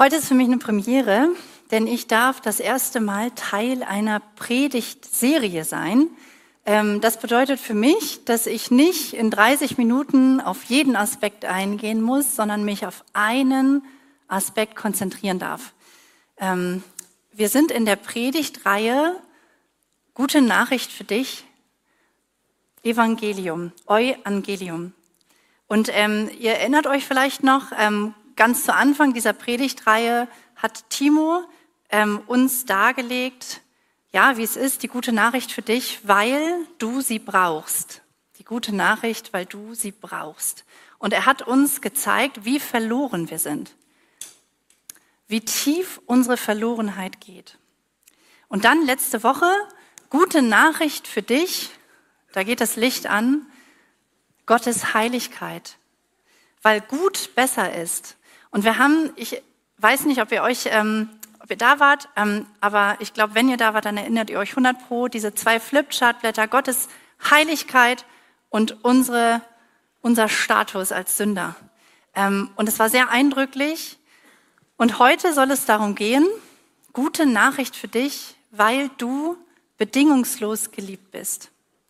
Heute ist für mich eine Premiere, denn ich darf das erste Mal Teil einer Predigtserie sein. Das bedeutet für mich, dass ich nicht in 30 Minuten auf jeden Aspekt eingehen muss, sondern mich auf einen Aspekt konzentrieren darf. Wir sind in der Predigtreihe Gute Nachricht für dich, Evangelium, Euangelium. Und ihr erinnert euch vielleicht noch, ganz zu Anfang dieser Predigtreihe hat Timo uns dargelegt, ja, wie es ist, die gute Nachricht für dich, weil du sie brauchst. Die gute Nachricht, weil du sie brauchst. Und er hat uns gezeigt, wie verloren wir sind. Wie tief unsere Verlorenheit geht. Und dann letzte Woche, gute Nachricht für dich, da geht das Licht an, Gottes Heiligkeit. Weil gut besser ist. Und wir haben, ich weiß nicht, ob ihr da wart, aber ich glaube, wenn ihr da wart, dann erinnert ihr euch 100%, diese 2 Flipchartblätter, Gottes Heiligkeit und unser Status als Sünder. Und es war sehr eindrücklich. Und heute soll es darum gehen, gute Nachricht für dich, weil du bedingungslos geliebt bist.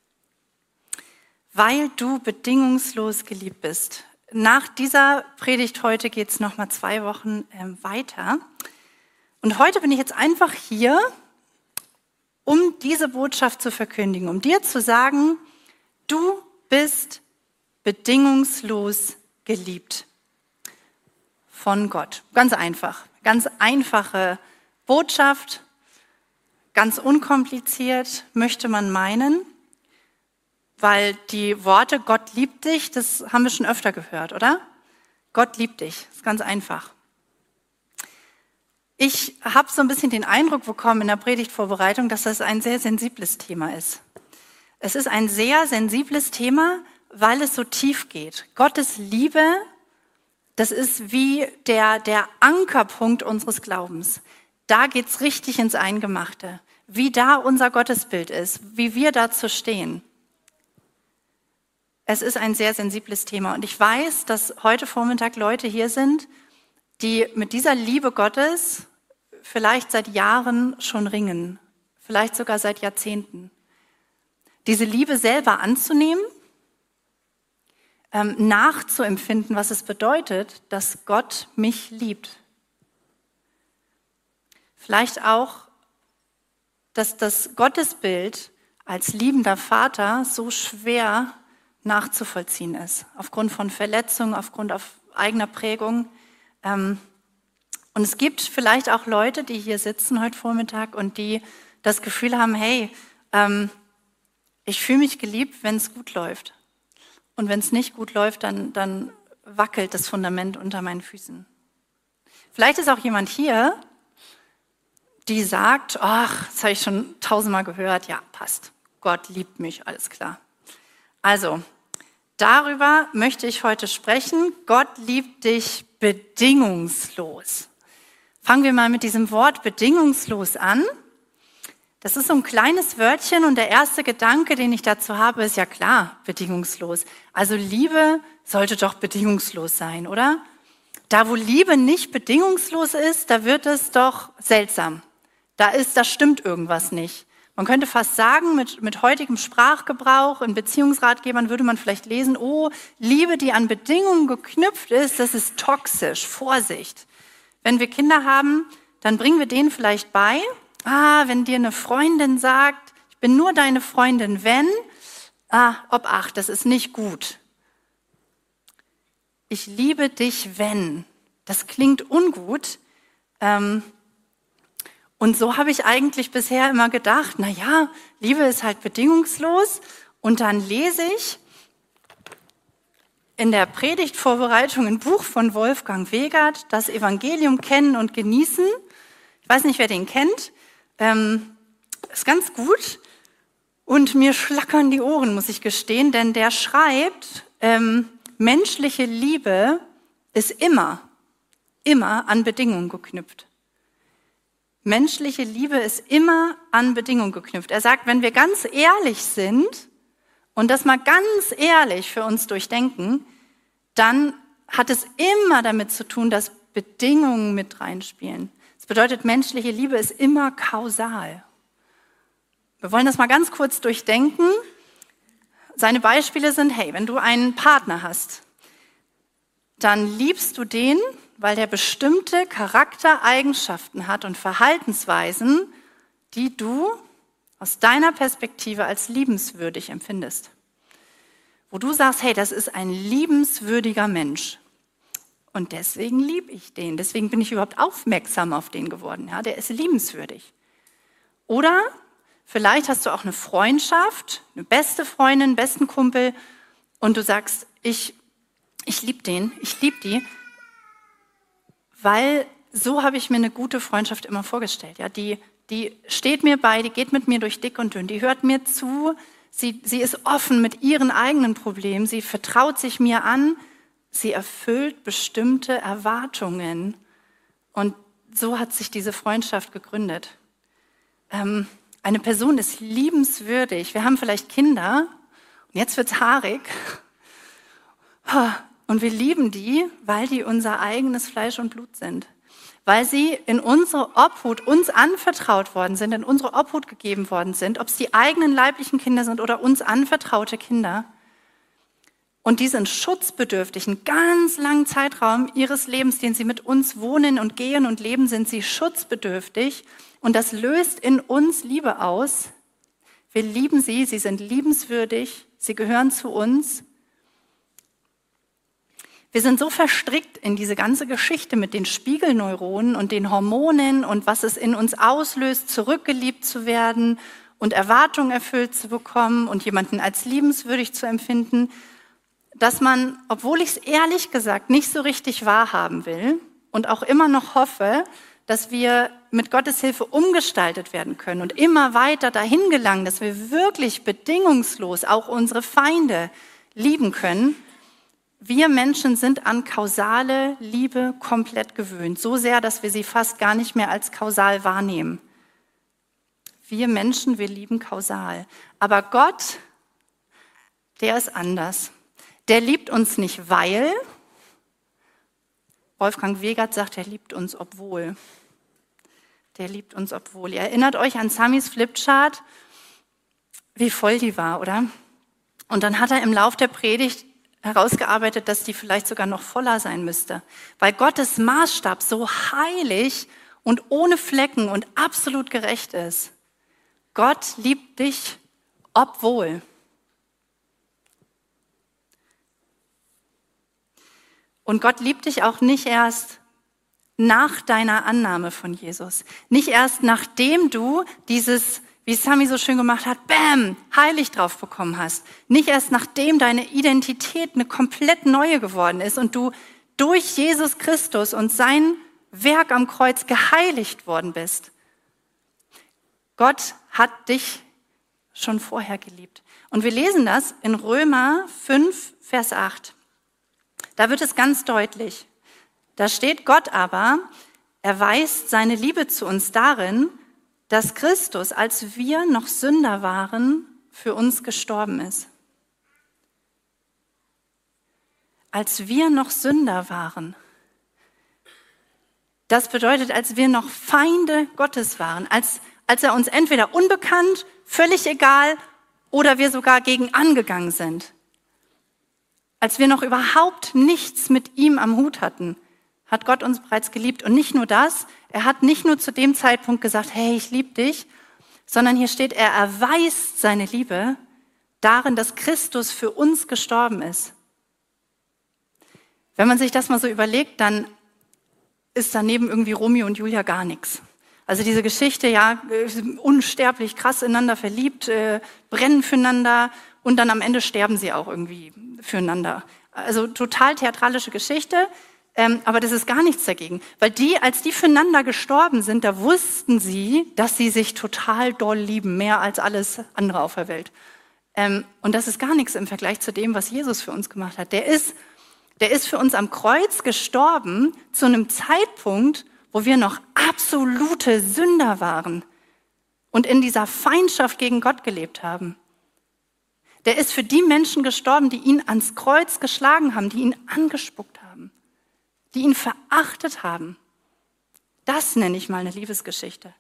Weil du bedingungslos geliebt bist. Nach dieser Predigt heute geht es nochmal 2 Wochen weiter. Und heute bin ich jetzt einfach hier, um diese Botschaft zu verkündigen, um dir zu sagen, du bist bedingungslos geliebt von Gott. Ganz einfach, ganz einfache Botschaft, ganz unkompliziert, möchte man meinen. Weil die Worte Gott liebt dich, das haben wir schon öfter gehört, oder? Gott liebt dich, das ist ganz einfach. Ich habe so ein bisschen den Eindruck bekommen in der Predigtvorbereitung, dass das ein sehr sensibles Thema ist. Es ist ein sehr sensibles Thema, weil es so tief geht. Gottes Liebe, das ist wie der Ankerpunkt unseres Glaubens. Da geht's richtig ins Eingemachte. Wie da unser Gottesbild ist, wie wir dazu stehen. Es ist ein sehr sensibles Thema und ich weiß, dass heute Vormittag Leute hier sind, die mit dieser Liebe Gottes vielleicht seit Jahren schon ringen, vielleicht sogar seit Jahrzehnten. Diese Liebe selber anzunehmen, nachzuempfinden, was es bedeutet, dass Gott mich liebt. Vielleicht auch, dass das Gottesbild als liebender Vater so schwer nachzuvollziehen ist, aufgrund von Verletzungen, aufgrund eigener Prägung. Und es gibt vielleicht auch Leute, die hier sitzen heute Vormittag und die das Gefühl haben, hey, ich fühle mich geliebt, wenn es gut läuft. Und wenn es nicht gut läuft, dann wackelt das Fundament unter meinen Füßen. Vielleicht ist auch jemand hier, die sagt, ach, das habe ich schon 1000-mal gehört, ja, passt, Gott liebt mich, alles klar. Also, darüber möchte ich heute sprechen. Gott liebt dich bedingungslos. Fangen wir mal mit diesem Wort bedingungslos an. Das ist so ein kleines Wörtchen und der erste Gedanke, den ich dazu habe, ist ja klar, bedingungslos. Also Liebe sollte doch bedingungslos sein, oder? Da, wo Liebe nicht bedingungslos ist, da wird es doch seltsam. Da stimmt irgendwas nicht. Man könnte fast sagen, mit heutigem Sprachgebrauch, in Beziehungsratgebern würde man vielleicht lesen, oh, Liebe, die an Bedingungen geknüpft ist, das ist toxisch, Vorsicht. Wenn wir Kinder haben, dann bringen wir denen vielleicht bei, wenn dir eine Freundin sagt, ich bin nur deine Freundin, wenn, Obacht, das ist nicht gut. Ich liebe dich, wenn. Das klingt ungut. Und so habe ich eigentlich bisher immer gedacht, Liebe ist halt bedingungslos. Und dann lese ich in der Predigtvorbereitung ein Buch von Wolfgang Wegert, das Evangelium kennen und genießen. Ich weiß nicht, wer den kennt. Ist ganz gut. Und mir schlackern die Ohren, muss ich gestehen, denn der schreibt, menschliche Liebe ist immer an Bedingungen geknüpft. Menschliche Liebe ist immer an Bedingungen geknüpft. Er sagt, wenn wir ganz ehrlich sind und das mal ganz ehrlich für uns durchdenken, dann hat es immer damit zu tun, dass Bedingungen mit reinspielen. Das bedeutet, menschliche Liebe ist immer kausal. Wir wollen das mal ganz kurz durchdenken. Seine Beispiele sind, hey, wenn du einen Partner hast, dann liebst du den, weil der bestimmte Charaktereigenschaften hat und Verhaltensweisen, die du aus deiner Perspektive als liebenswürdig empfindest. Wo du sagst, hey, das ist ein liebenswürdiger Mensch. Und deswegen liebe ich den. Deswegen bin ich überhaupt aufmerksam auf den geworden. Ja, der ist liebenswürdig. Oder vielleicht hast du auch eine Freundschaft, eine beste Freundin, besten Kumpel und du sagst, ich liebe den, ich liebe die, weil so habe ich mir eine gute Freundschaft immer vorgestellt. Ja, die steht mir bei, die geht mit mir durch dick und dünn, die hört mir zu, sie ist offen mit ihren eigenen Problemen, sie vertraut sich mir an, sie erfüllt bestimmte Erwartungen. Und so hat sich diese Freundschaft gegründet. Eine Person ist liebenswürdig. Wir haben vielleicht Kinder und jetzt wird's haarig. Und wir lieben die, weil die unser eigenes Fleisch und Blut sind. Weil sie in unsere Obhut uns anvertraut worden sind, in unsere Obhut gegeben worden sind, ob es die eigenen leiblichen Kinder sind oder uns anvertraute Kinder. Und die sind schutzbedürftig. Einen ganz langen Zeitraum ihres Lebens, den sie mit uns wohnen und gehen und leben, sind sie schutzbedürftig. Und das löst in uns Liebe aus. Wir lieben sie, sie sind liebenswürdig, sie gehören zu uns. Wir sind so verstrickt in diese ganze Geschichte mit den Spiegelneuronen und den Hormonen und was es in uns auslöst, zurückgeliebt zu werden und Erwartungen erfüllt zu bekommen und jemanden als liebenswürdig zu empfinden, dass man, obwohl ich es ehrlich gesagt nicht so richtig wahrhaben will und auch immer noch hoffe, dass wir mit Gottes Hilfe umgestaltet werden können und immer weiter dahin gelangen, dass wir wirklich bedingungslos auch unsere Feinde lieben können. Wir Menschen sind an kausale Liebe komplett gewöhnt, so sehr, dass wir sie fast gar nicht mehr als kausal wahrnehmen. Wir Menschen, wir lieben kausal. Aber Gott, der ist anders. Der liebt uns nicht, weil, Wolfgang Wegert sagt, er liebt uns, obwohl. Der liebt uns, obwohl. Ihr erinnert euch an Samis Flipchart, wie voll die war, oder? Und dann hat er im Lauf der Predigt herausgearbeitet, dass die vielleicht sogar noch voller sein müsste. Weil Gottes Maßstab so heilig und ohne Flecken und absolut gerecht ist. Gott liebt dich, obwohl. Und Gott liebt dich auch nicht erst nach deiner Annahme von Jesus. Nicht erst nachdem du dieses, wie Sami so schön gemacht hat, bam, heilig drauf bekommen hast. Nicht erst nachdem deine Identität eine komplett neue geworden ist und du durch Jesus Christus und sein Werk am Kreuz geheiligt worden bist. Gott hat dich schon vorher geliebt. Und wir lesen das in Römer 5, Vers 8. Da wird es ganz deutlich. Da steht, Gott aber erweist seine Liebe zu uns darin, dass Christus, als wir noch Sünder waren, für uns gestorben ist. Als wir noch Sünder waren. Das bedeutet, als wir noch Feinde Gottes waren, als er uns entweder unbekannt, völlig egal oder wir sogar gegen angegangen sind. Als wir noch überhaupt nichts mit ihm am Hut hatten, hat Gott uns bereits geliebt. Und nicht nur das, er hat nicht nur zu dem Zeitpunkt gesagt, hey, ich liebe dich, sondern hier steht, er erweist seine Liebe darin, dass Christus für uns gestorben ist. Wenn man sich das mal so überlegt, dann ist daneben irgendwie Romeo und Julia gar nichts. Also diese Geschichte, ja, unsterblich, krass ineinander verliebt, brennen füreinander und dann am Ende sterben sie auch irgendwie füreinander. Also total theatralische Geschichte, aber das ist gar nichts dagegen. Weil als die füreinander gestorben sind, da wussten sie, dass sie sich total doll lieben, mehr als alles andere auf der Welt. Und das ist gar nichts im Vergleich zu dem, was Jesus für uns gemacht hat. Der ist für uns am Kreuz gestorben zu einem Zeitpunkt, wo wir noch absolute Sünder waren und in dieser Feindschaft gegen Gott gelebt haben. Der ist für die Menschen gestorben, die ihn ans Kreuz geschlagen haben, die ihn angespuckt haben. die ihn verachtet haben. Das nenne ich mal eine Liebesgeschichte.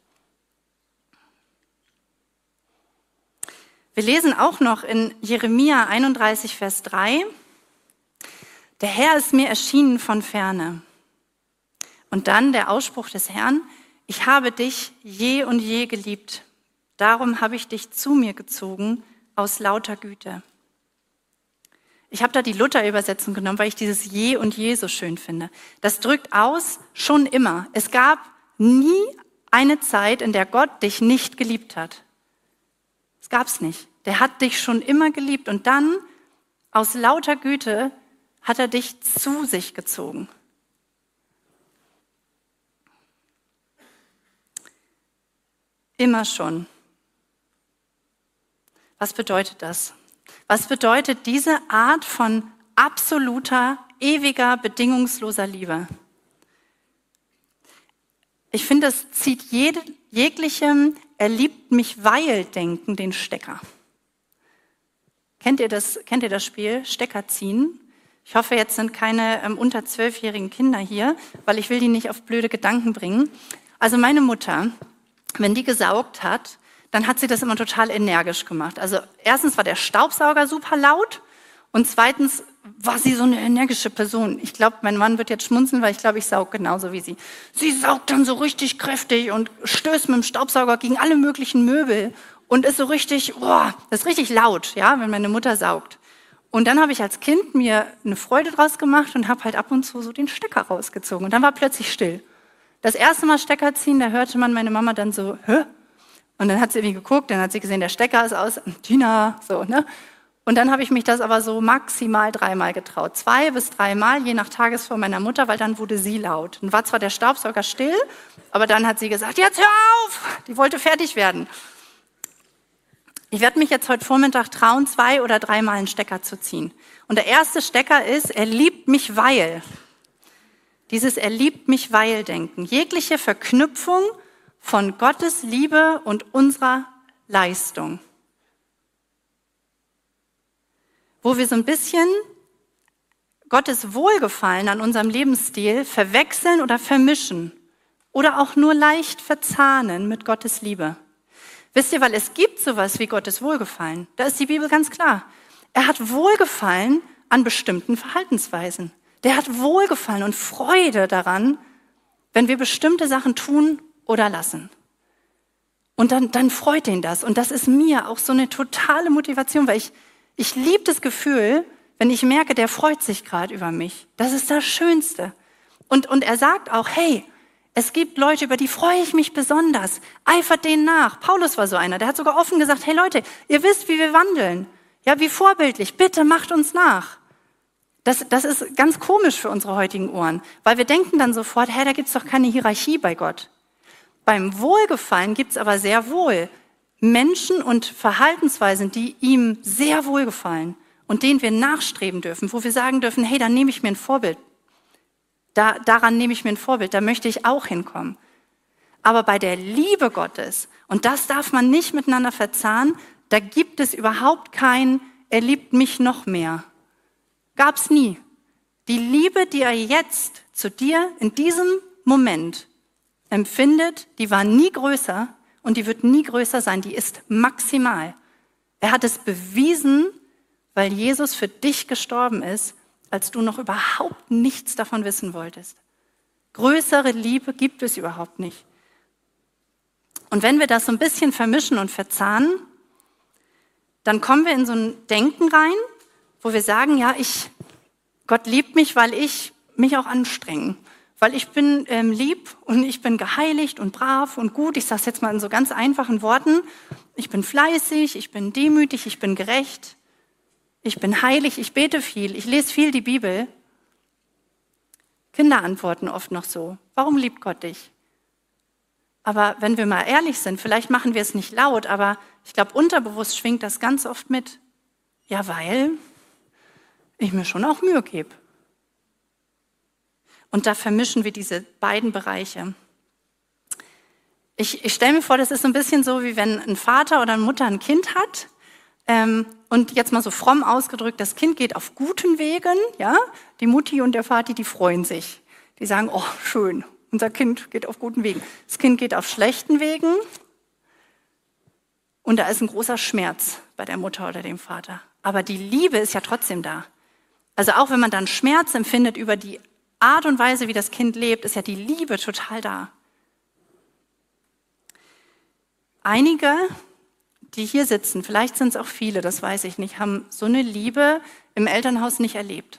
Wir lesen auch noch in Jeremia 31, Vers 3, der Herr ist mir erschienen von ferne. Und dann der Ausspruch des Herrn, ich habe dich je und je geliebt. Darum habe ich dich zu mir gezogen aus lauter Güte. Ich habe da die Luther-Übersetzung genommen, weil ich dieses je und je so schön finde. Das drückt aus, schon immer. Es gab nie eine Zeit, in der Gott dich nicht geliebt hat. Das gab's nicht. Der hat dich schon immer geliebt und dann, aus lauter Güte, hat er dich zu sich gezogen. Immer schon. Was bedeutet das? Was bedeutet diese Art von absoluter, ewiger, bedingungsloser Liebe? Ich finde, es zieht jeglichem Er-liebt-mich-weil-Denken den Stecker. Kennt ihr das Spiel Stecker ziehen? Ich hoffe, jetzt sind keine unter 12-jährigen Kinder hier, weil ich will die nicht auf blöde Gedanken bringen. Also meine Mutter, wenn die gesaugt hat, dann hat sie das immer total energisch gemacht. Also erstens war der Staubsauger super laut und zweitens war sie so eine energische Person. Ich glaube, mein Mann wird jetzt schmunzeln, weil ich glaube, ich saug genauso wie sie. Sie saugt dann so richtig kräftig und stößt mit dem Staubsauger gegen alle möglichen Möbel und ist so richtig, das ist richtig laut, ja, wenn meine Mutter saugt. Und dann habe ich als Kind mir eine Freude draus gemacht und habe halt ab und zu so den Stecker rausgezogen. Und dann war plötzlich still. Das erste Mal Stecker ziehen, da hörte man meine Mama dann so, hä? Und dann hat sie irgendwie geguckt, dann hat sie gesehen, der Stecker ist aus, Tina, so, ne? Und dann habe ich mich das aber so maximal 3-mal getraut. 2 bis 3-mal, je nach Tagesform meiner Mutter, weil dann wurde sie laut. Und war zwar der Staubsauger still, aber dann hat sie gesagt, jetzt hör auf! Die wollte fertig werden. Ich werde mich jetzt heute Vormittag trauen, 2 oder 3-mal einen Stecker zu ziehen. Und der erste Stecker ist, er liebt mich, weil. Dieses Er liebt mich, weil Denken. Jegliche Verknüpfung von Gottes Liebe und unserer Leistung. Wo wir so ein bisschen Gottes Wohlgefallen an unserem Lebensstil verwechseln oder vermischen oder auch nur leicht verzahnen mit Gottes Liebe. Wisst ihr, weil es gibt sowas wie Gottes Wohlgefallen. Da ist die Bibel ganz klar. Er hat Wohlgefallen an bestimmten Verhaltensweisen. Der hat Wohlgefallen und Freude daran, wenn wir bestimmte Sachen tun oder lassen. Und dann freut ihn das. Und das ist mir auch so eine totale Motivation, weil ich liebe das Gefühl, wenn ich merke, der freut sich gerade über mich. Das ist das Schönste. Und er sagt auch, hey, es gibt Leute, über die freue ich mich besonders. Eifert denen nach. Paulus war so einer, der hat sogar offen gesagt, hey Leute, ihr wisst, wie wir wandeln. Ja, wie vorbildlich. Bitte macht uns nach. Das ist ganz komisch für unsere heutigen Ohren, weil wir denken dann sofort, da gibt's doch keine Hierarchie bei Gott. Beim Wohlgefallen gibt's aber sehr wohl Menschen und Verhaltensweisen, die ihm sehr wohlgefallen und denen wir nachstreben dürfen, wo wir sagen dürfen, hey, dann nehme ich mir ein Vorbild. Daran nehme ich mir ein Vorbild, da möchte ich auch hinkommen. Aber bei der Liebe Gottes, und das darf man nicht miteinander verzahnen, da gibt es überhaupt kein, er liebt mich noch mehr. Gab's nie. Die Liebe, die er jetzt zu dir in diesem Moment empfindet, die war nie größer und die wird nie größer sein, die ist maximal. Er hat es bewiesen, weil Jesus für dich gestorben ist, als du noch überhaupt nichts davon wissen wolltest. Größere Liebe gibt es überhaupt nicht. Und wenn wir das so ein bisschen vermischen und verzahnen, dann kommen wir in so ein Denken rein, wo wir sagen, ja, Gott liebt mich, weil ich mich auch anstrenge. Weil ich bin lieb und ich bin geheiligt und brav und gut. Ich sage es jetzt mal in so ganz einfachen Worten. Ich bin fleißig, ich bin demütig, ich bin gerecht. Ich bin heilig, ich bete viel, ich lese viel die Bibel. Kinder antworten oft noch so, warum liebt Gott dich? Aber wenn wir mal ehrlich sind, vielleicht machen wir es nicht laut, aber ich glaube, unterbewusst schwingt das ganz oft mit. Ja, weil ich mir schon auch Mühe gebe. Und da vermischen wir diese beiden Bereiche. Ich stelle mir vor, das ist so ein bisschen so, wie wenn ein Vater oder eine Mutter ein Kind hat. Und jetzt mal so fromm ausgedrückt, das Kind geht auf guten Wegen, ja, die Mutti und der Vati, die freuen sich. Die sagen, oh, schön, unser Kind geht auf guten Wegen. Das Kind geht auf schlechten Wegen und da ist ein großer Schmerz bei der Mutter oder dem Vater. Aber die Liebe ist ja trotzdem da. Also auch wenn man dann Schmerz empfindet über die Art und Weise, wie das Kind lebt, ist ja die Liebe total da. Einige, die hier sitzen, vielleicht sind es auch viele, das weiß ich nicht, haben so eine Liebe im Elternhaus nicht erlebt.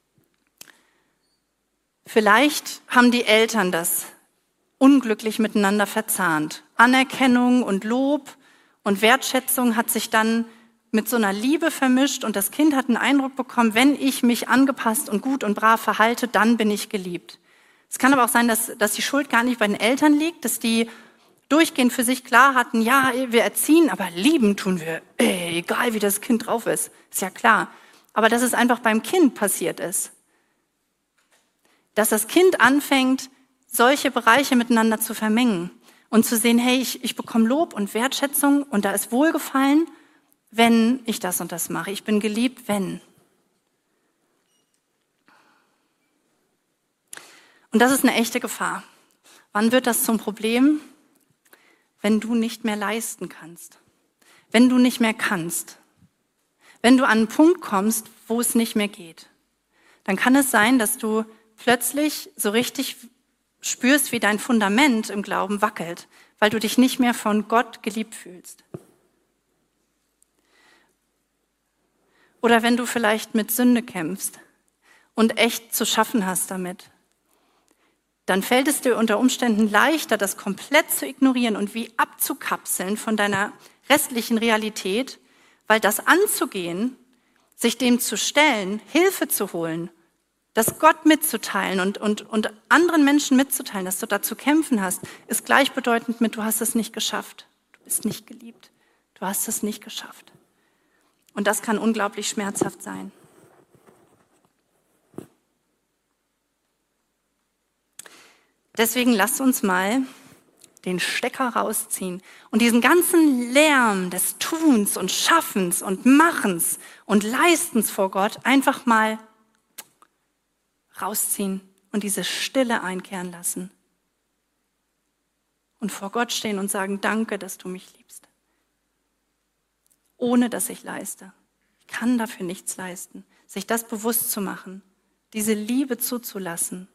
Vielleicht haben die Eltern das unglücklich miteinander verzahnt. Anerkennung und Lob und Wertschätzung hat sich dann mit so einer Liebe vermischt und das Kind hat einen Eindruck bekommen, wenn ich mich angepasst und gut und brav verhalte, dann bin ich geliebt. Es kann aber auch sein, dass die Schuld gar nicht bei den Eltern liegt, dass die durchgehend für sich klar hatten, ja, wir erziehen, aber lieben tun wir, egal wie das Kind drauf ist ja klar. Aber dass es einfach beim Kind passiert ist. Dass das Kind anfängt, solche Bereiche miteinander zu vermengen und zu sehen, hey, ich bekomme Lob und Wertschätzung und da ist Wohlgefallen, wenn ich das und das mache. Ich bin geliebt, wenn. Und das ist eine echte Gefahr. Wann wird das zum Problem? Wenn du nicht mehr leisten kannst. Wenn du nicht mehr kannst. Wenn du an einen Punkt kommst, wo es nicht mehr geht. Dann kann es sein, dass du plötzlich so richtig spürst, wie dein Fundament im Glauben wackelt, weil du dich nicht mehr von Gott geliebt fühlst. Oder wenn du vielleicht mit Sünde kämpfst und echt zu schaffen hast damit, dann fällt es dir unter Umständen leichter, das komplett zu ignorieren und wie abzukapseln von deiner restlichen Realität, weil das anzugehen, sich dem zu stellen, Hilfe zu holen, das Gott mitzuteilen und anderen Menschen mitzuteilen, dass du da zu kämpfen hast, ist gleichbedeutend mit, du hast es nicht geschafft, du bist nicht geliebt, du hast es nicht geschafft. Und das kann unglaublich schmerzhaft sein. Deswegen lasst uns mal den Stecker rausziehen und diesen ganzen Lärm des Tuns und Schaffens und Machens und Leistens vor Gott einfach mal rausziehen und diese Stille einkehren lassen. Und vor Gott stehen und sagen, danke, dass du mich liebst. Ohne dass ich leiste. Ich kann dafür nichts leisten. Sich das bewusst zu machen, diese Liebe zuzulassen.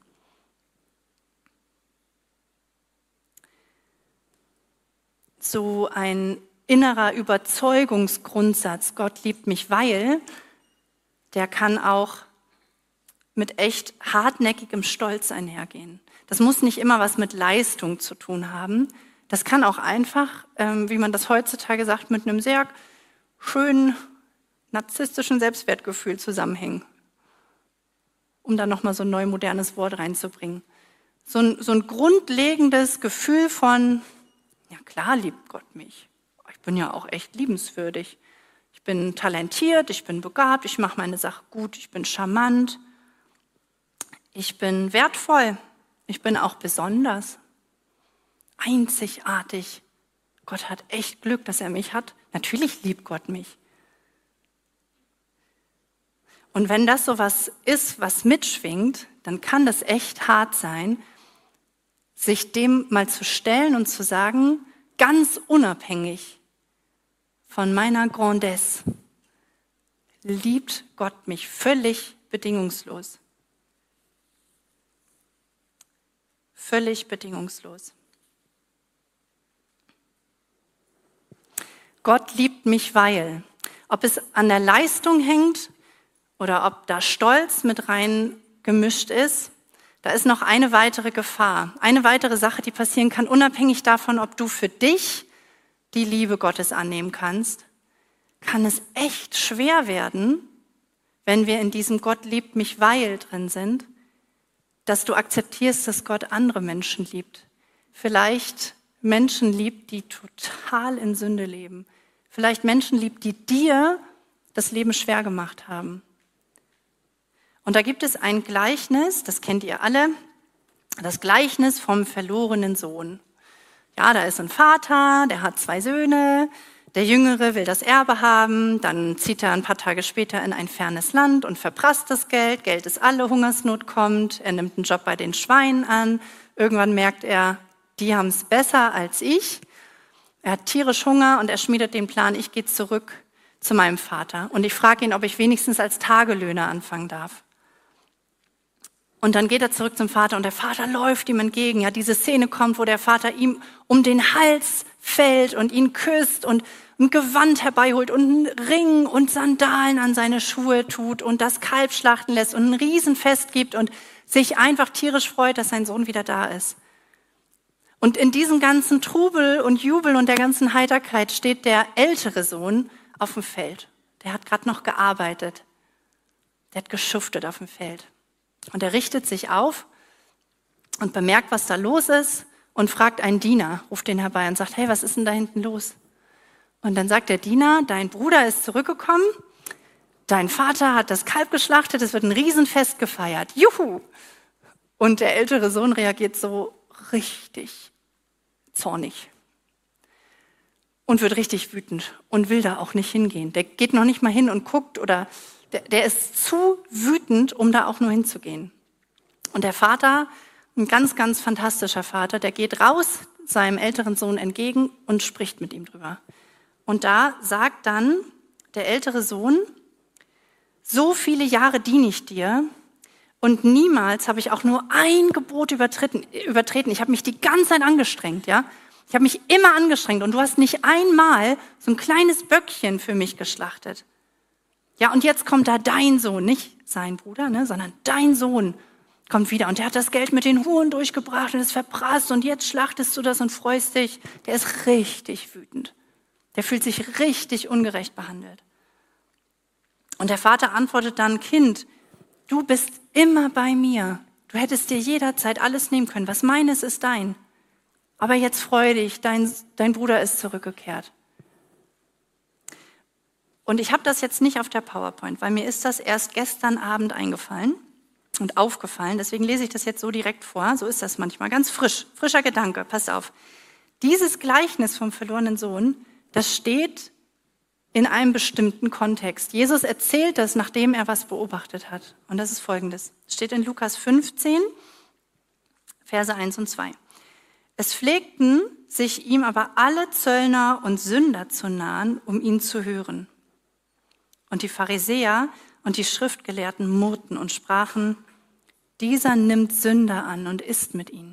So ein innerer Überzeugungsgrundsatz, Gott liebt mich, weil, der kann auch mit echt hartnäckigem Stolz einhergehen. Das muss nicht immer was mit Leistung zu tun haben. Das kann auch einfach, wie man das heutzutage sagt, mit einem sehr schönen narzisstischen Selbstwertgefühl zusammenhängen. Um da nochmal so ein neu modernes Wort reinzubringen. So ein grundlegendes Gefühl von, ja klar liebt Gott mich. Ich bin ja auch echt liebenswürdig. Ich bin talentiert, ich bin begabt, ich mache meine Sache gut, ich bin charmant. Ich bin wertvoll, ich bin auch besonders, einzigartig. Gott hat echt Glück, dass er mich hat. Natürlich liebt Gott mich. Und wenn das so was ist, was mitschwingt, dann kann das echt hart sein, sich dem mal zu stellen und zu sagen, ganz unabhängig von meiner Grandesse, liebt Gott mich völlig bedingungslos. Völlig bedingungslos. Gott liebt mich, weil, ob es an der Leistung hängt oder ob da Stolz mit rein gemischt ist, da ist noch eine weitere Gefahr, eine weitere Sache, die passieren kann, unabhängig davon, ob du für dich die Liebe Gottes annehmen kannst, kann es echt schwer werden, wenn wir in diesem Gott liebt mich, weil drin sind, dass du akzeptierst, dass Gott andere Menschen liebt. Vielleicht Menschen liebt, die total in Sünde leben. Vielleicht Menschen liebt, die dir das Leben schwer gemacht haben. Und da gibt es ein Gleichnis, das kennt ihr alle, das Gleichnis vom verlorenen Sohn. Ja, da ist ein Vater, der hat 2 Söhne, Der Jüngere will das Erbe haben, dann zieht er ein paar Tage später in ein fernes Land und verprasst das Geld. Geld ist alle, Hungersnot kommt, er nimmt einen Job bei den Schweinen an. Irgendwann merkt er, die haben es besser als ich. Er hat tierisch Hunger und er schmiedet den Plan, ich gehe zurück zu meinem Vater. Und ich frage ihn, ob ich wenigstens als Tagelöhner anfangen darf. Und dann geht er zurück zum Vater und der Vater läuft ihm entgegen. Ja, diese Szene kommt, wo der Vater ihm um den Hals fällt und ihn küsst und ein Gewand herbeiholt und einen Ring und Sandalen an seine Schuhe tut und das Kalb schlachten lässt und ein Riesenfest gibt und sich einfach tierisch freut, dass sein Sohn wieder da ist. Und in diesem ganzen Trubel und Jubel und der ganzen Heiterkeit steht der ältere Sohn auf dem Feld. Der hat gerade noch gearbeitet. Der hat geschuftet auf dem Feld. Und er richtet sich auf und bemerkt, was da los ist und fragt einen Diener, ruft den herbei und sagt, hey, was ist denn da hinten los? Und dann sagt der Diener, dein Bruder ist zurückgekommen, dein Vater hat das Kalb geschlachtet, es wird ein Riesenfest gefeiert. Juhu! Und der ältere Sohn reagiert so richtig zornig und wird richtig wütend und will da auch nicht hingehen. Der geht noch nicht mal hin und guckt oder der ist zu wütend, um da auch nur hinzugehen. Und der Vater, ein ganz, ganz fantastischer Vater, der geht raus seinem älteren Sohn entgegen und spricht mit ihm drüber. Und da sagt dann der ältere Sohn, so viele Jahre diene ich dir und niemals habe ich auch nur ein Gebot übertreten. Ich habe mich die ganze Zeit angestrengt, ja. Ich habe mich immer angestrengt und du hast nicht einmal so ein kleines Böckchen für mich geschlachtet. Ja, und jetzt kommt da dein Sohn, nicht sein Bruder, sondern dein Sohn kommt wieder und der hat das Geld mit den Huren durchgebracht und ist verprasst und jetzt schlachtest du das und freust dich. Der ist richtig wütend. Der fühlt sich richtig ungerecht behandelt. Und der Vater antwortet dann, Kind, du bist immer bei mir. Du hättest dir jederzeit alles nehmen können. Was meines ist dein. Aber jetzt freu dich, dein Bruder ist zurückgekehrt. Und ich habe das jetzt nicht auf der PowerPoint, weil mir ist das erst gestern Abend eingefallen und aufgefallen. Deswegen lese ich das jetzt so direkt vor. So ist das manchmal. Ganz frischer Gedanke. Pass auf. Dieses Gleichnis vom verlorenen Sohn, das steht in einem bestimmten Kontext. Jesus erzählt das, nachdem er was beobachtet hat. Und das ist Folgendes. Es steht in Lukas 15, Verse 1 und 2. Es pflegten sich ihm aber alle Zöllner und Sünder zu nahen, um ihn zu hören. Und die Pharisäer und die Schriftgelehrten murrten und sprachen, dieser nimmt Sünder an und isst mit ihnen.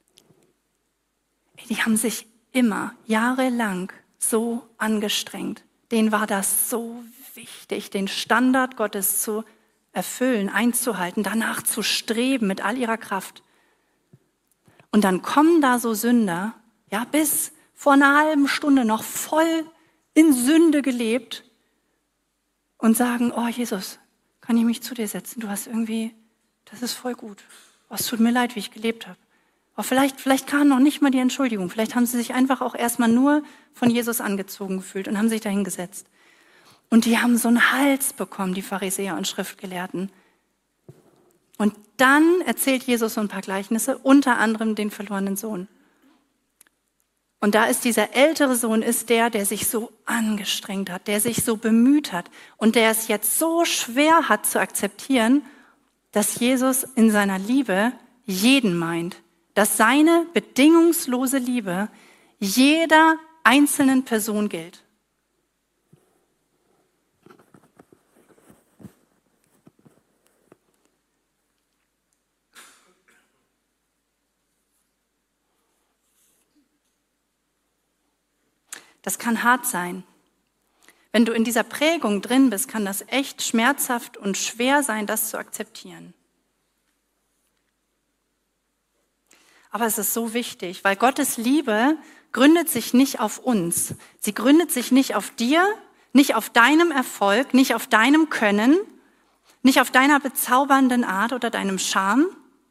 Die haben sich immer jahrelang so angestrengt. Denen war das so wichtig, den Standard Gottes zu erfüllen, einzuhalten, danach zu streben mit all ihrer Kraft. Und dann kommen da so Sünder, ja, bis vor einer halben Stunde noch voll in Sünde gelebt und sagen, oh Jesus, kann ich mich zu dir setzen? Du hast irgendwie, das ist voll gut. Oh, es tut mir leid, wie ich gelebt habe. Aber vielleicht kam noch nicht mal die Entschuldigung. Vielleicht haben sie sich einfach auch erstmal nur von Jesus angezogen gefühlt und haben sich dahin gesetzt. Und die haben so einen Hals bekommen, die Pharisäer und Schriftgelehrten. Und dann erzählt Jesus so ein paar Gleichnisse, unter anderem den verlorenen Sohn. Und da ist dieser ältere Sohn, ist der sich so angestrengt hat, der sich so bemüht hat und der es jetzt so schwer hat zu akzeptieren, dass Jesus in seiner Liebe jeden meint, dass seine bedingungslose Liebe jeder einzelnen Person gilt. Das kann hart sein. Wenn du in dieser Prägung drin bist, kann das echt schmerzhaft und schwer sein, das zu akzeptieren. Aber es ist so wichtig, weil Gottes Liebe gründet sich nicht auf uns. Sie gründet sich nicht auf dir, nicht auf deinem Erfolg, nicht auf deinem Können, nicht auf deiner bezaubernden Art oder deinem Charme.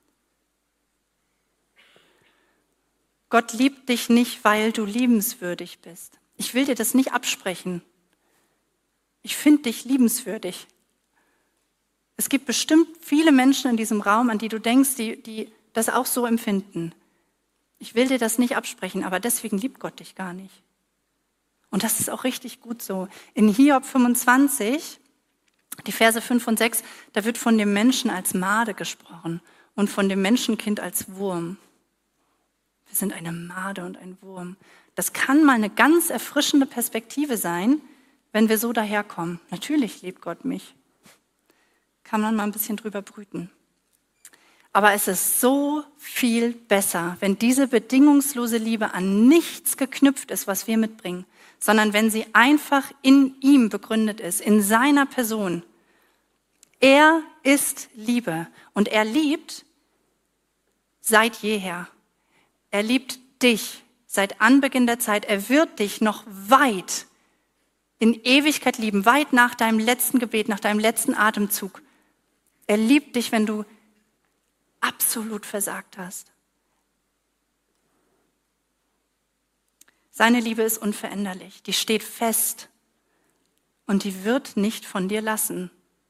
Gott liebt dich nicht, weil du liebenswürdig bist. Ich will dir das nicht absprechen. Ich finde dich liebenswürdig. Es gibt bestimmt viele Menschen in diesem Raum, an die du denkst, die das auch so empfinden. Ich will dir das nicht absprechen, aber deswegen liebt Gott dich gar nicht. Und das ist auch richtig gut so. In Hiob 25, die Verse 5 und 6, da wird von dem Menschen als Made gesprochen und von dem Menschenkind als Wurm. Wir sind eine Made und ein Wurm. Das kann mal eine ganz erfrischende Perspektive sein, wenn wir so daherkommen. Natürlich liebt Gott mich. Kann man mal ein bisschen drüber brüten. Aber es ist so viel besser, wenn diese bedingungslose Liebe an nichts geknüpft ist, was wir mitbringen, sondern wenn sie einfach in ihm begründet ist, in seiner Person. Er ist Liebe und er liebt seit jeher. Er liebt dich seit Anbeginn der Zeit. Er wird dich noch weit in Ewigkeit lieben, weit nach deinem letzten Gebet, nach deinem letzten Atemzug. Er liebt dich, wenn du absolut versagt hast. Seine Liebe ist unveränderlich, die steht fest und die wird nicht von dir lassen.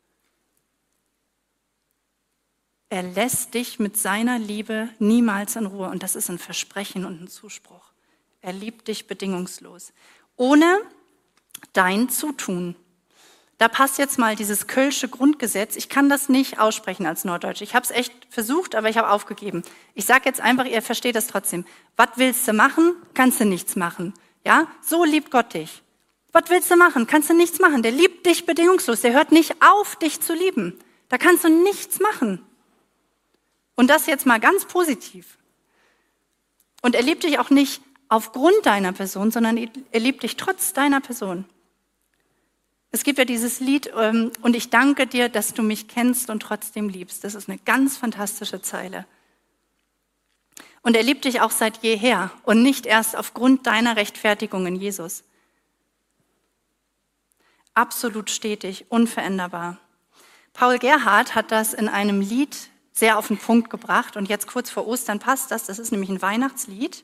Er lässt dich mit seiner Liebe niemals in Ruhe und das ist ein Versprechen und ein Zuspruch. Er liebt dich bedingungslos, ohne dein Zutun. Da passt jetzt mal dieses Kölsche Grundgesetz. Ich kann das nicht aussprechen als Norddeutsche. Ich habe es echt versucht, aber ich habe aufgegeben. Ich sage jetzt einfach, ihr versteht das trotzdem. Was willst du machen? Kannst du nichts machen. Ja, so liebt Gott dich. Was willst du machen? Kannst du nichts machen. Der liebt dich bedingungslos. Der hört nicht auf, dich zu lieben. Da kannst du nichts machen. Und das jetzt mal ganz positiv. Und er liebt dich auch nicht aufgrund deiner Person, sondern er liebt dich trotz deiner Person. Es gibt ja dieses Lied, und ich danke dir, dass du mich kennst und trotzdem liebst. Das ist eine ganz fantastische Zeile. Und er liebt dich auch seit jeher und nicht erst aufgrund deiner Rechtfertigung in Jesus. Absolut stetig, unveränderbar. Paul Gerhardt hat das in einem Lied sehr auf den Punkt gebracht und jetzt kurz vor Ostern passt das. Das ist nämlich ein Weihnachtslied.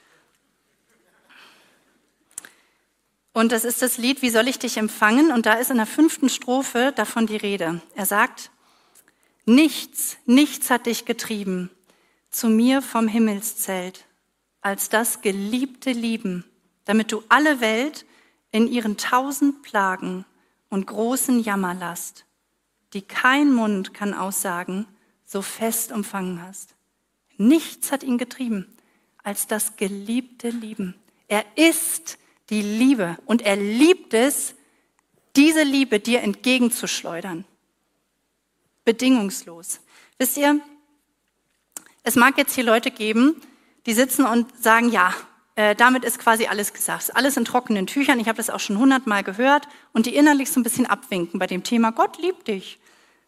Und das ist das Lied, Wie soll ich dich empfangen? Und da ist in der 5. Strophe davon die Rede. Er sagt, nichts hat dich getrieben zu mir vom Himmelszelt, als das geliebte Lieben, damit du alle Welt in ihren 1000 Plagen und großen Jammerlast, die kein Mund kann aussagen, so fest umfangen hast. Nichts hat ihn getrieben, als das geliebte Lieben. Er ist die Liebe und er liebt es, diese Liebe dir entgegenzuschleudern. Bedingungslos. Wisst ihr, es mag jetzt hier Leute geben, die sitzen und sagen, ja, damit ist quasi alles gesagt. Alles in trockenen Tüchern. Ich habe das auch schon 100-mal gehört und die innerlich so ein bisschen abwinken bei dem Thema, Gott liebt dich.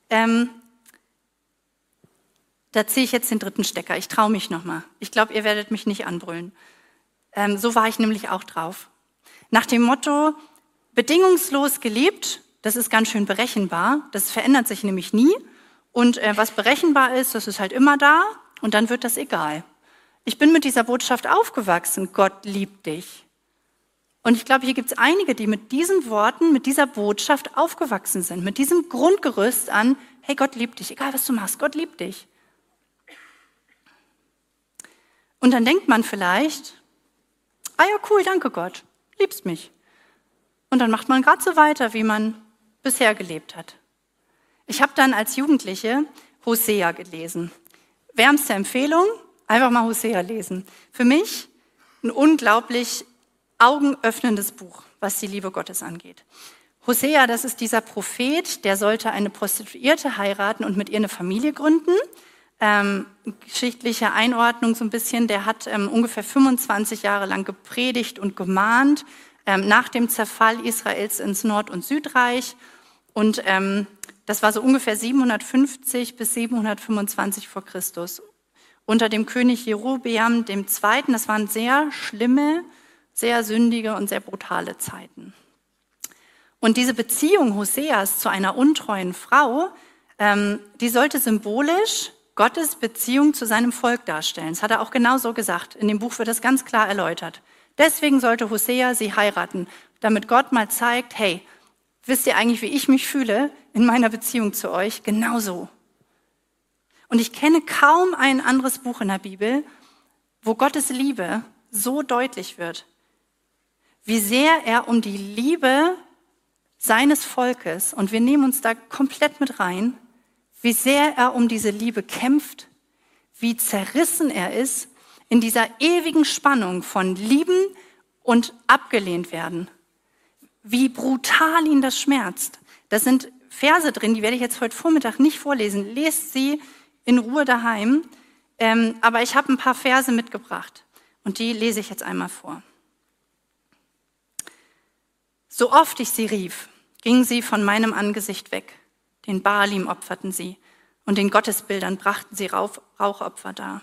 Da ziehe ich jetzt den 3. Stecker. Ich traue mich nochmal. Ich glaube, ihr werdet mich nicht anbrüllen. So war ich nämlich auch drauf. Nach dem Motto, bedingungslos geliebt, das ist ganz schön berechenbar, das verändert sich nämlich nie. Und was berechenbar ist, das ist halt immer da und dann wird das egal. Ich bin mit dieser Botschaft aufgewachsen, Gott liebt dich. Und ich glaube, hier gibt es einige, die mit diesen Worten, mit dieser Botschaft aufgewachsen sind, mit diesem Grundgerüst an, hey, Gott liebt dich, egal was du machst, Gott liebt dich. Und dann denkt man vielleicht, ah ja, cool, danke Gott, liebst mich. Und dann macht man gerade so weiter, wie man bisher gelebt hat. Ich habe dann als Jugendliche Hosea gelesen. Wärmste Empfehlung, einfach mal Hosea lesen. Für mich ein unglaublich augenöffnendes Buch, was die Liebe Gottes angeht. Hosea, das ist dieser Prophet, der sollte eine Prostituierte heiraten und mit ihr eine Familie gründen. Geschichtliche Einordnung so ein bisschen, der hat ungefähr 25 Jahre lang gepredigt und gemahnt nach dem Zerfall Israels ins Nord- und Südreich. Und das war so ungefähr 750 bis 725 vor Christus. Unter dem König Jerobeam II., das waren sehr schlimme, sehr sündige und sehr brutale Zeiten. Und diese Beziehung Hoseas zu einer untreuen Frau, die sollte symbolisch Gottes Beziehung zu seinem Volk darstellen. Das hat er auch genau so gesagt. In dem Buch wird das ganz klar erläutert. Deswegen sollte Hosea sie heiraten, damit Gott mal zeigt, hey, wisst ihr eigentlich, wie ich mich fühle in meiner Beziehung zu euch? Genauso. Und ich kenne kaum ein anderes Buch in der Bibel, wo Gottes Liebe so deutlich wird. wie sehr er um die Liebe seines Volkes, und wir nehmen uns da komplett mit rein, wie sehr er um diese Liebe kämpft, wie zerrissen er ist in dieser ewigen Spannung von Lieben und abgelehnt werden. Wie brutal ihn das schmerzt. Da sind Verse drin, die werde ich jetzt heute Vormittag nicht vorlesen. Lest sie in Ruhe daheim. Aber ich habe ein paar Verse mitgebracht und die lese ich jetzt einmal vor. So oft ich sie rief, gingen sie von meinem Angesicht weg. Den Baalim opferten sie und den Gottesbildern brachten sie Rauchopfer dar.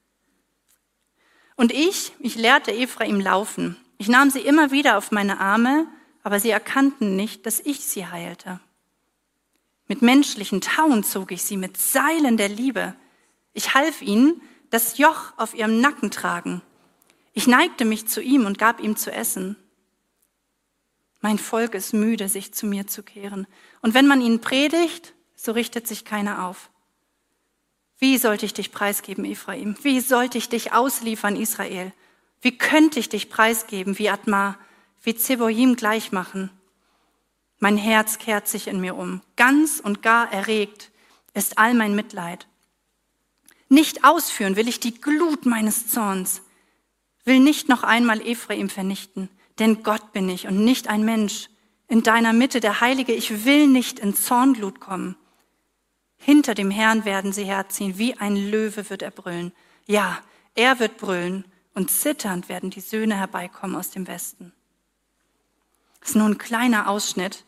Und ich lehrte Ephraim laufen. Ich nahm sie immer wieder auf meine Arme, aber sie erkannten nicht, dass ich sie heilte. Mit menschlichen Tauen zog ich sie, mit Seilen der Liebe. Ich half ihnen, das Joch auf ihrem Nacken tragen. Ich neigte mich zu ihm und gab ihm zu essen. Mein Volk ist müde, sich zu mir zu kehren. Und wenn man ihnen predigt, so richtet sich keiner auf. Wie sollte ich dich preisgeben, Ephraim? Wie sollte ich dich ausliefern, Israel? Wie könnte ich dich preisgeben, wie Adma, wie Zeboim gleich machen? Mein Herz kehrt sich in mir um. Ganz und gar erregt ist all mein Mitleid. Nicht ausführen will ich die Glut meines Zorns, will nicht noch einmal Ephraim vernichten, denn Gott bin ich und nicht ein Mensch. In deiner Mitte der Heilige, ich will nicht in Zornglut kommen. Hinter dem Herrn werden sie herziehen, wie ein Löwe wird er brüllen. Ja, er wird brüllen und zitternd werden die Söhne herbeikommen aus dem Westen. Das ist nur ein kleiner Ausschnitt.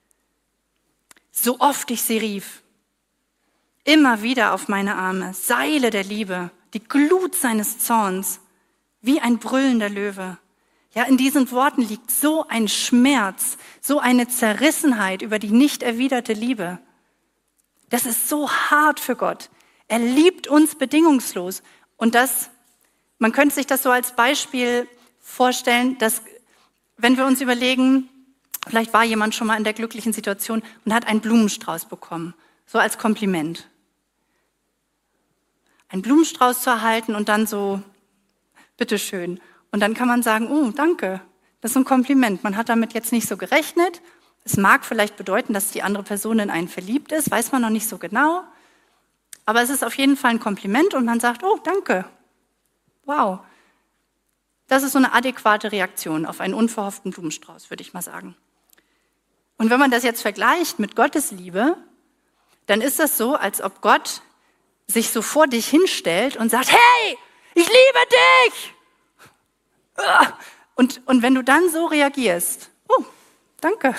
So oft ich sie rief, immer wieder auf meine Arme, Seile der Liebe, die Glut seines Zorns, wie ein brüllender Löwe. Ja, in diesen Worten liegt so ein Schmerz, so eine Zerrissenheit über die nicht erwiderte Liebe. Das ist so hart für Gott. Er liebt uns bedingungslos. Und man könnte sich das so als Beispiel vorstellen, dass, wenn wir uns überlegen, vielleicht war jemand schon mal in der glücklichen Situation und hat einen Blumenstrauß bekommen, so als Kompliment. Einen Blumenstrauß zu erhalten und dann so, bitteschön. Und dann kann man sagen, oh, danke, das ist ein Kompliment. Man hat damit jetzt nicht so gerechnet. Es mag vielleicht bedeuten, dass die andere Person in einen verliebt ist, weiß man noch nicht so genau. Aber es ist auf jeden Fall ein Kompliment und man sagt, oh, danke. Wow. Das ist so eine adäquate Reaktion auf einen unverhofften Blumenstrauß, würde ich mal sagen. Und wenn man das jetzt vergleicht mit Gottes Liebe, dann ist das so, als ob Gott sich so vor dich hinstellt und sagt, hey, ich liebe dich! Und wenn du dann so reagierst, oh, danke,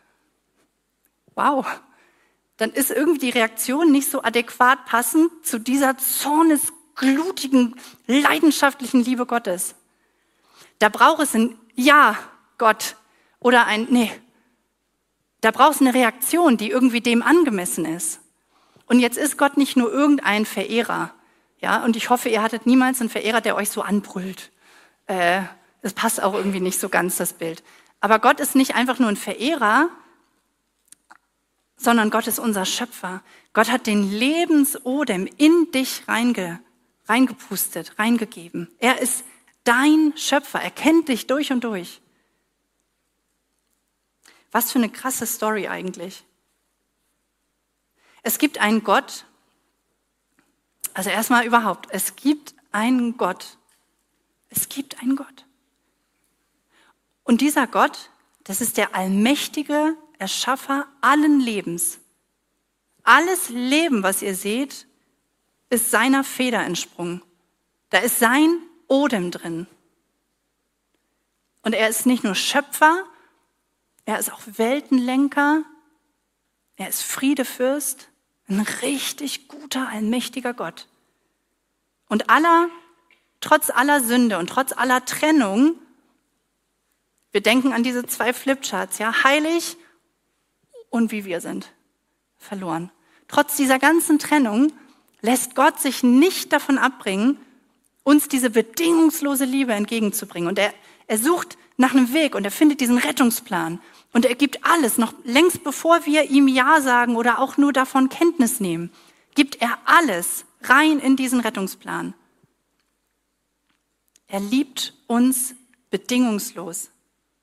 wow, dann ist irgendwie die Reaktion nicht so adäquat passend zu dieser zornesglutigen, leidenschaftlichen Liebe Gottes. Da braucht es ein Ja, Gott, oder ein Nee. Da braucht es eine Reaktion, die irgendwie dem angemessen ist. Und jetzt ist Gott nicht nur irgendein Verehrer. Ja, und ich hoffe, ihr hattet niemals einen Verehrer, der euch so anbrüllt. Das passt auch irgendwie nicht so ganz, das Bild. Aber Gott ist nicht einfach nur ein Verehrer, sondern Gott ist unser Schöpfer. Gott hat den Lebensodem in dich reingepustet, reingegeben. Er ist dein Schöpfer. Er kennt dich durch und durch. Was für eine krasse Story eigentlich. Es gibt einen Gott, also erstmal überhaupt, es gibt einen Gott. Es gibt einen Gott. Und dieser Gott, das ist der allmächtige Erschaffer allen Lebens. Alles Leben, was ihr seht, ist seiner Feder entsprungen. Da ist sein Odem drin. Und er ist nicht nur Schöpfer, er ist auch Weltenlenker, er ist Friedefürst, ein richtig guter, allmächtiger Gott. Und trotz aller Sünde und trotz aller Trennung, wir denken an diese 2 Flipcharts, ja, heilig und wie wir sind, verloren. Trotz dieser ganzen Trennung lässt Gott sich nicht davon abbringen, uns diese bedingungslose Liebe entgegenzubringen. Und er sucht nach einem Weg und er findet diesen Rettungsplan. Und er gibt alles, noch längst bevor wir ihm Ja sagen oder auch nur davon Kenntnis nehmen, gibt er alles rein in diesen Rettungsplan. Er liebt uns bedingungslos.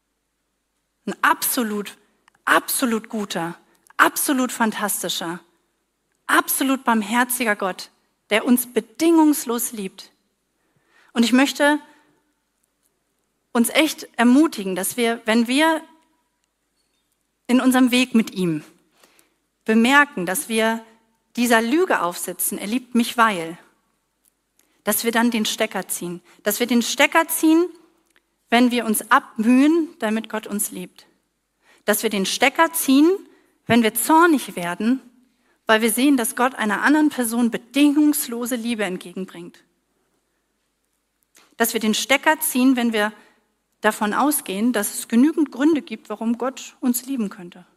ein absolut guter, absolut fantastischer, absolut barmherziger Gott, der uns bedingungslos liebt. Und ich möchte uns echt ermutigen, dass wir, wenn wir in unserem Weg mit ihm bemerken, dass wir dieser Lüge aufsitzen, er liebt mich, weil, dass wir dann den Stecker ziehen. Dass wir den Stecker ziehen, wenn wir uns abmühen, damit Gott uns liebt. Dass wir den Stecker ziehen, wenn wir zornig werden, weil wir sehen, dass Gott einer anderen Person bedingungslose Liebe entgegenbringt. Dass wir den Stecker ziehen, wenn wir davon ausgehen, dass es genügend Gründe gibt, warum Gott uns lieben könnte.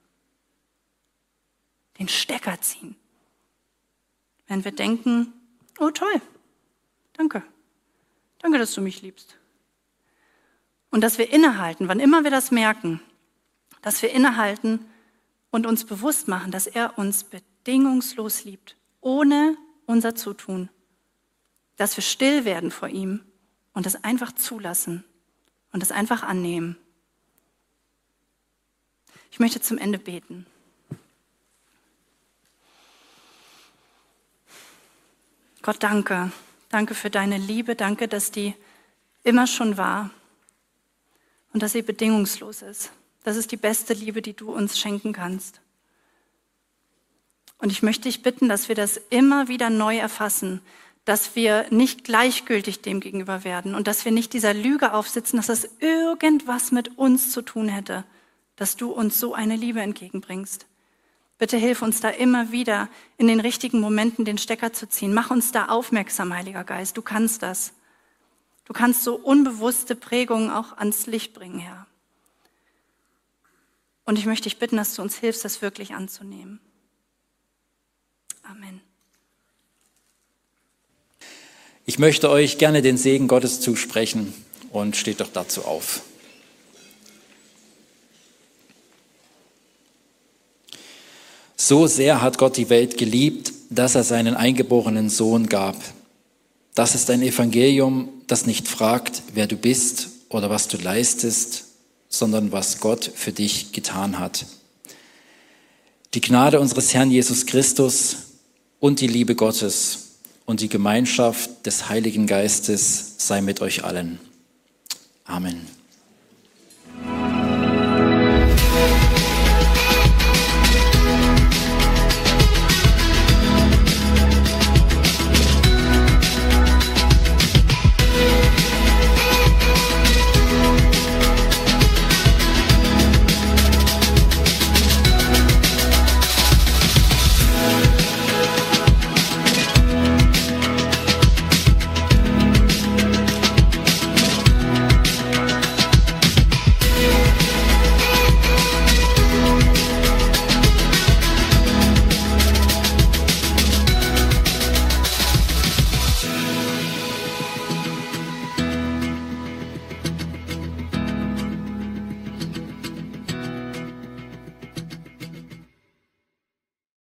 Den Stecker ziehen. Wenn wir denken, oh toll, danke, dass du mich liebst. Und dass wir innehalten, wann immer wir das merken, dass wir innehalten und uns bewusst machen, dass er uns bedingungslos liebt, ohne unser Zutun. Dass wir still werden vor ihm und es einfach zulassen und es einfach annehmen. Ich möchte zum Ende beten. Gott, danke. Danke für deine Liebe. Danke, dass die immer schon war und dass sie bedingungslos ist. Das ist die beste Liebe, die du uns schenken kannst. Und ich möchte dich bitten, dass wir das immer wieder neu erfassen, dass wir nicht gleichgültig dem gegenüber werden und dass wir nicht dieser Lüge aufsitzen, dass das irgendwas mit uns zu tun hätte, dass du uns so eine Liebe entgegenbringst. Bitte hilf uns da immer wieder in den richtigen Momenten den Stecker zu ziehen. Mach uns da aufmerksam, Heiliger Geist. Du kannst das. Du kannst so unbewusste Prägungen auch ans Licht bringen, Herr. Und ich möchte dich bitten, dass du uns hilfst, das wirklich anzunehmen. Amen. Ich möchte euch gerne den Segen Gottes zusprechen und steht doch dazu auf. So sehr hat Gott die Welt geliebt, dass er seinen eingeborenen Sohn gab. Das ist ein Evangelium, das nicht fragt, wer du bist oder was du leistest, sondern was Gott für dich getan hat. Die Gnade unseres Herrn Jesus Christus und die Liebe Gottes und die Gemeinschaft des Heiligen Geistes sei mit euch allen. Amen.